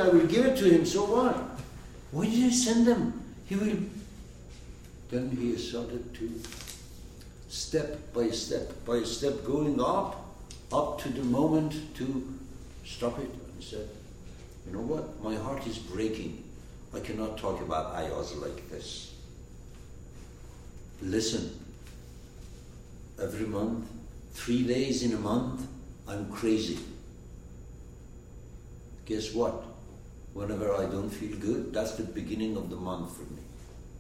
I will give it to him, so what? Why did I send them? He will... Then he started to step by step, going up to the moment to stop it, and said, you know what, my heart is breaking. I cannot talk about ayahs like this. Listen, every month, 3 days in a month, I'm crazy. Guess what? Whenever I don't feel good, that's the beginning of the month for me.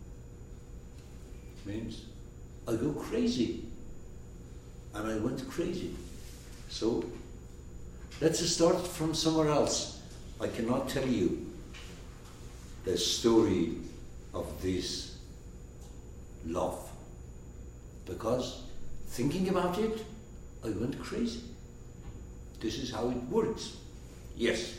Means I go crazy. And I went crazy. So, let's start from somewhere else. I cannot tell you the story of this love. Because thinking about it, I went crazy. This is how it works. Yes.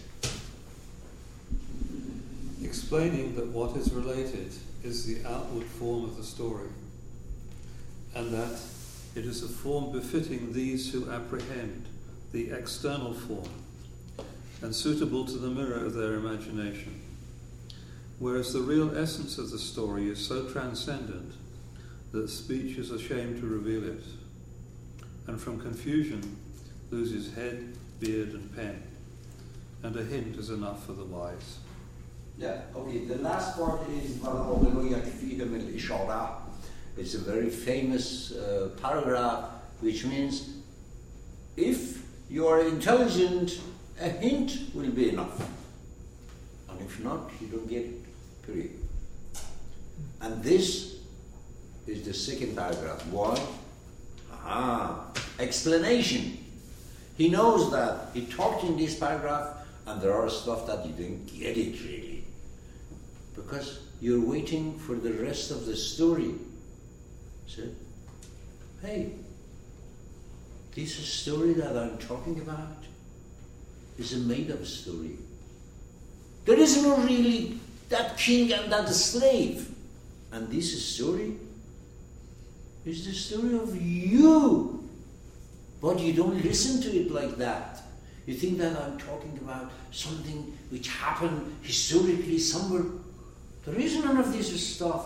Explaining that what is related is the outward form of the story, and that it is a form befitting these who apprehend the external form and suitable to the mirror of their imagination, whereas the real essence of the story is so transcendent that speech is ashamed to reveal it, and from confusion loses head, beard and pen, and a hint is enough for the wise. Yeah, okay, the last part is it's a very famous paragraph, which means if you are intelligent, a hint will be enough. And if not, you don't get it, period. And this is the second paragraph. Why? Explanation. He knows that. He talked in this paragraph, and there are stuff that you didn't get it really. Because you're waiting for the rest of the story. So, hey, this story that I'm talking about is a made-up story. There is no really that king and that slave. And this story is the story of you. But you don't listen to it like that. You think that I'm talking about something which happened historically somewhere. There is none of this stuff.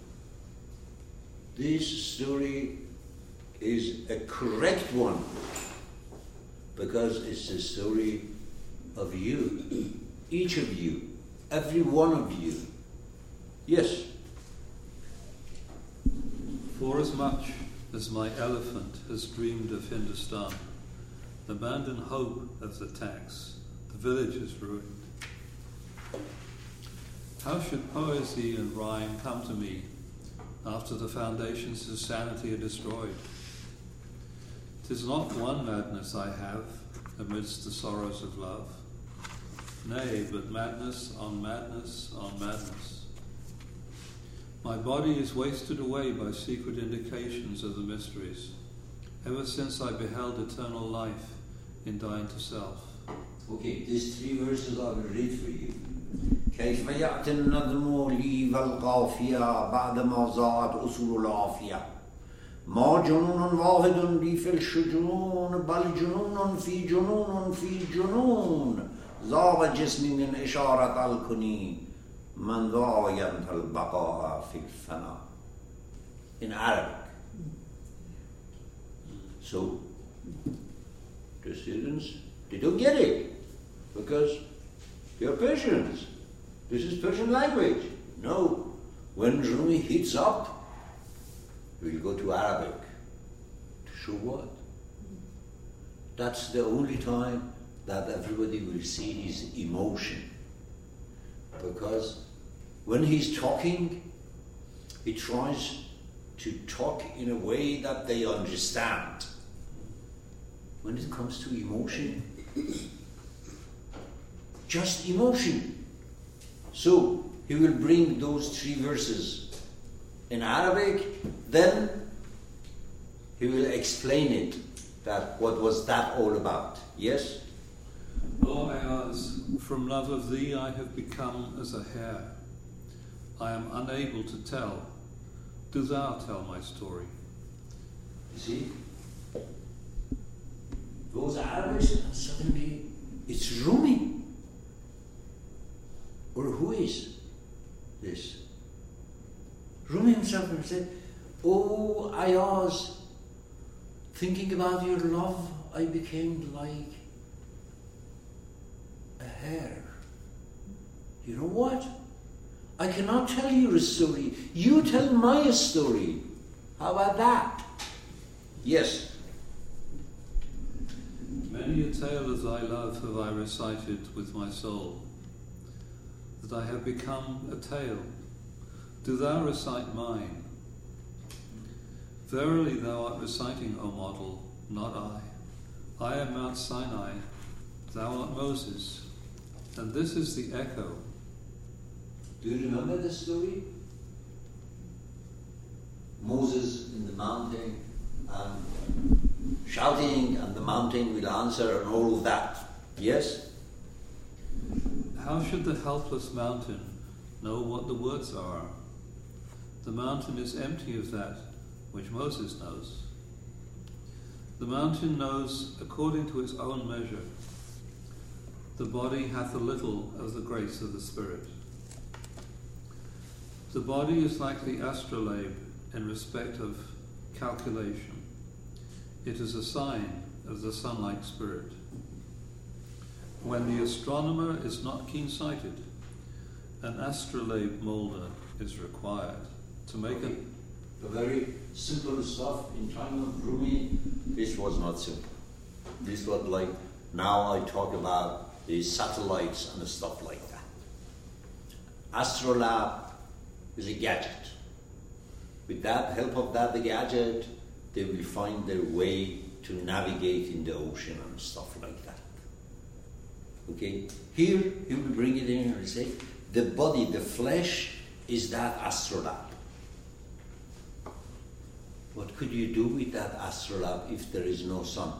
This story is a correct one because it's the story of you, each of you, every one of you. Yes? Forasmuch as my elephant has dreamed of Hindustan, abandon hope of the tax, the village is ruined. How should poesy and rhyme come to me after the foundations of sanity are destroyed? 'Tis not one madness I have amidst the sorrows of love, nay, but madness on madness on madness. My body is wasted away by secret indications of the mysteries, ever since I beheld eternal life in dying to self. Okay, these 3 verses I will read for you. كيف يأتي النظم لي والقافية بعدما ضاعت أصول العافية ما جنون واحد لي في الشجون بل جنون في جنون في جنون ذاب جسمي من إشارة الكني من ذا ينت البقاء في الفنا. In Arabic. So the students, they don't get it because they are Persians. This is Persian language. No. When Rumi heats up, we'll go to Arabic. To show what? That's the only time that everybody will see his emotion. Because when he's talking, he tries to talk in a way that they understand. When it comes to emotion, just emotion. So he will bring those 3 verses in Arabic, then he will explain it, that what was that all about. Yes? O Ayaz, from love of thee I have become as a hare. I am unable to tell. Do thou tell my story. You see? Goes Arabic and suddenly it's Rumi. Or who is this? Rumi himself said, "Oh, Ayaz, thinking about your love, I became like a hare. You know what? I cannot tell you a story. You tell my story. How about that?" Yes. Many a tale of thy love have I recited with my soul, that I have become a tale. Do thou recite mine. Verily thou art reciting, O model, not I. I am Mount Sinai, thou art Moses, and this is the echo. Do you remember the story? Moses in the mountain and shouting, and the mountain will answer, and all of that. Yes? How should the helpless mountain know what the words are? The mountain is empty of that which Moses knows. The mountain knows according to its own measure. The body hath a little of the grace of the Spirit. The body is like the astrolabe in respect of calculation. It is a sign of the sun-like spirit. When the astronomer is not keen-sighted, an astrolabe moulder is required to make the very simple stuff in time of Rumi. This was not simple. This was like, now I talk about the satellites and stuff like that. Astrolabe is a gadget. With that help of that, the gadget, they will find their way to navigate in the ocean and stuff like that. Okay? Here, he will bring it in and say, the body, the flesh, is that astrolabe. What could you do with that astrolabe if there is no sun?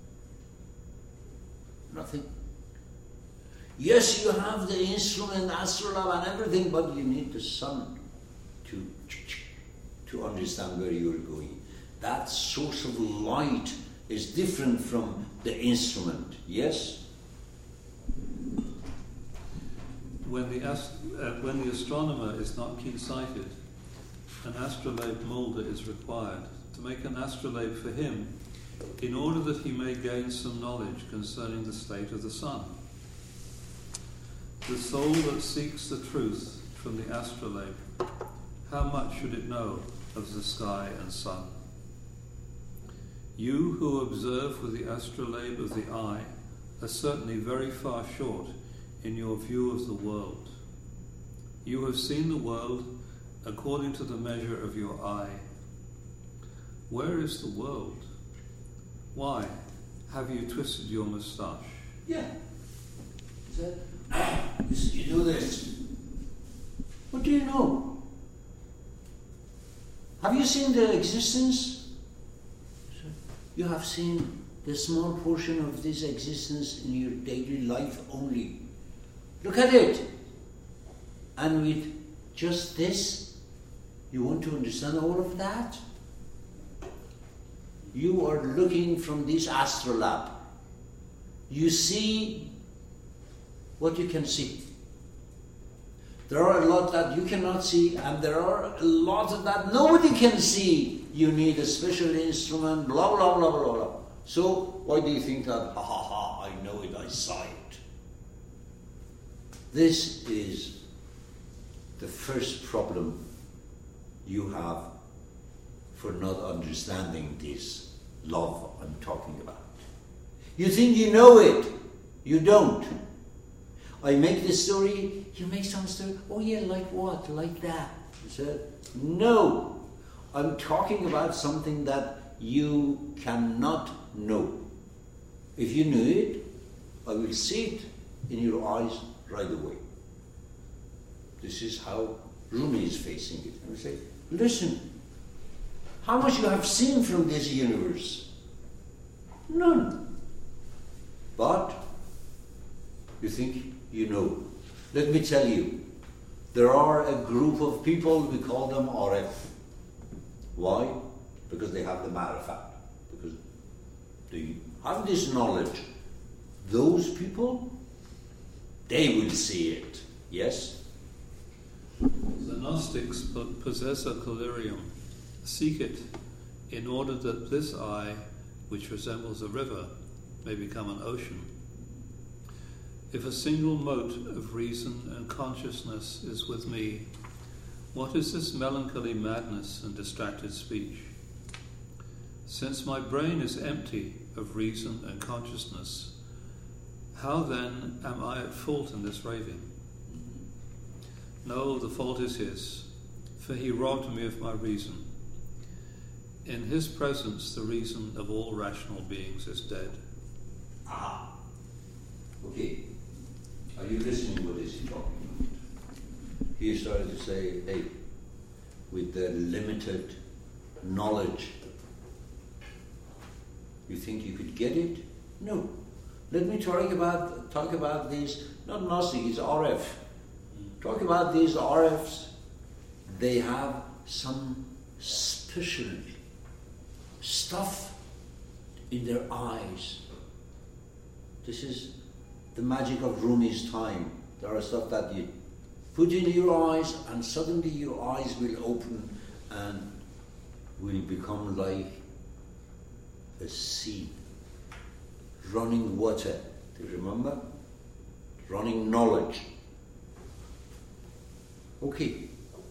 Nothing. Yes, you have the instrument, astrolabe and everything, but you need the sun to understand where you're going. That source of light is different from the instrument. Yes? When the astronomer is not keen-sighted, an astrolabe moulder is required to make an astrolabe for him in order that he may gain some knowledge concerning the state of the sun. The soul that seeks the truth from the astrolabe, how much should it know of the sky and sun? You who observe with the astrolabe of the eye are certainly very far short in your view of the world. You have seen the world according to the measure of your eye. Where is the world? Why have you twisted your moustache? Yeah. You do this. What do you know? Have you seen the existence? You have seen the small portion of this existence in your daily life only. Look at it. And with just this, you want to understand all of that? You are looking from this astrolabe. You see what you can see. There are a lot that you cannot see, and there are a lot that nobody can see. You need a special instrument, blah, blah, blah, blah, blah. So, why do you think that, I know it, I saw it? This is the first problem you have for not understanding this love I'm talking about. You think you know it. You don't. I make this story, you make some story. Oh yeah, like what? Like that. I said, no. I'm talking about something that you cannot know. If you knew it, I will see it in your eyes right away. This is how Rumi is facing it. And we say, listen, how much you have seen from this universe? None. But you think you know. Let me tell you, there are a group of people, we call them Arif. Why? Because they have the marifat. Because they have this knowledge. Those people, they will see it. Yes? The Gnostics possess a collyrium, seek it in order that this eye, which resembles a river, may become an ocean. If a single mote of reason and consciousness is with me, what is this melancholy madness and distracted speech? Since my brain is empty of reason and consciousness, how then am I at fault in this raving? No, the fault is his, for he robbed me of my reason. In his presence, the reason of all rational beings is dead. Ah. Okay. Are you listening? What is he talking about? He started to say, hey, with the limited knowledge, you think you could get it? No. Let me talk about these, not Gnostic, it's RF. Talk about these RFs. They have some special stuff in their eyes. This is the magic of Rumi's time. There are stuff that you put in your eyes and suddenly your eyes will open and will become like a sea. Running water. Do you remember? Running knowledge. Okay.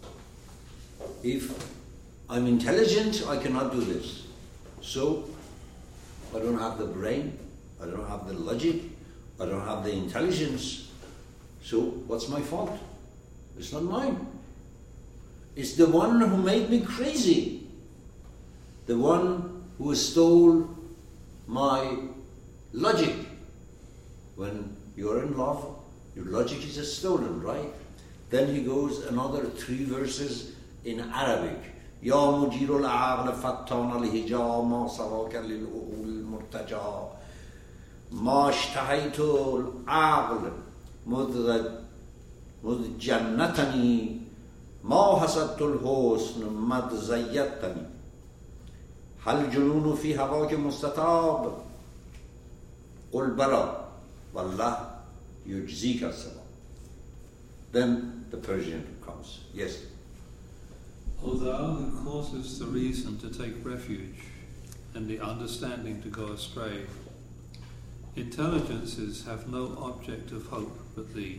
If I'm intelligent, I cannot do this. So, I don't have the brain, I don't have the logic, I don't have the intelligence. So, what's my fault? It's not mine. It's the one who made me crazy. The one who stole my logic. When you're in love, your logic is stolen, right? Then he goes another 3 verses in Arabic. يا مدير العقل فتان الهجا ما سواك للعقول المرتجى ما اشتهيت العقل مذ جنتني ما حسدت الحسن مذ زيتني هل جنون في هواك مستطاب قل بلى والله يجزيك السلام. Then the Persian comes. Yes. O thou who causes the reason to take refuge and the understanding to go astray, intelligences have no object of hope but thee.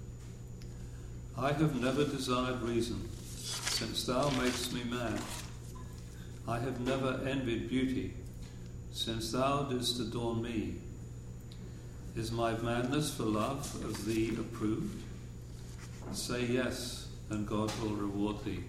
I have never desired reason, since thou makest me mad. I have never envied beauty, since thou didst adorn me. Is my madness for love of thee approved? Say yes, and God will reward thee.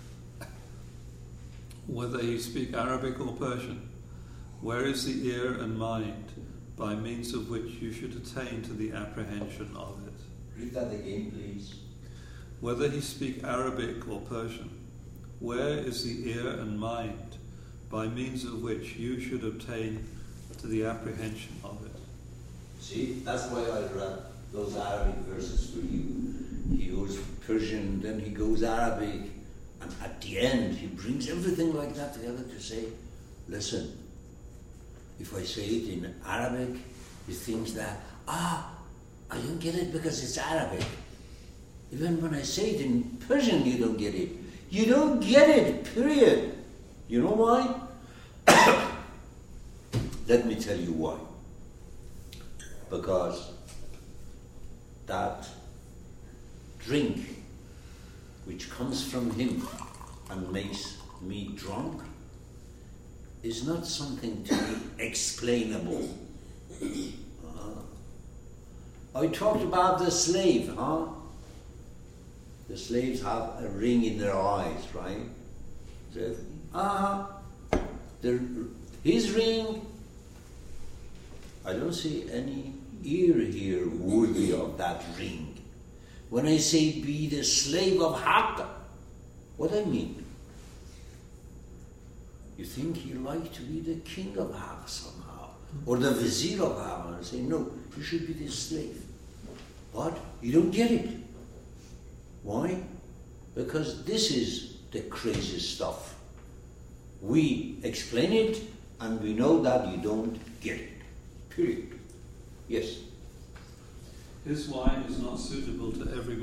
Whether you speak Arabic or Persian, where is the ear and mind by means of which you should attain to the apprehension of it? Read that again, please. Whether he speak Arabic or Persian, where is the ear and mind by means of which you should obtain to the apprehension of it? See, that's why I read those Arabic verses for you. He goes Persian, then he goes Arabic, and at the end he brings everything like that together to say, listen, if I say it in Arabic, he thinks that, I don't get it because it's Arabic. Even when I say it in Persian, you don't get it. You don't get it, period. You know why? Let me tell you why. Because that drink which comes from him and makes me drunk is not something to be explainable. I talked about the slave, huh? The slaves have a ring in their eyes, right? So, his ring, I don't see any ear here worthy of that ring. When I say be the slave of Haqq, what I mean? You think you like to be the king of Haqq somehow, or the vizier of Haqq, and I say, no, you should be the slave. What? You don't get it. Why? Because this is the crazy stuff. We explain it, and we know that you don't get it. Period. Yes. His wine is not suitable to every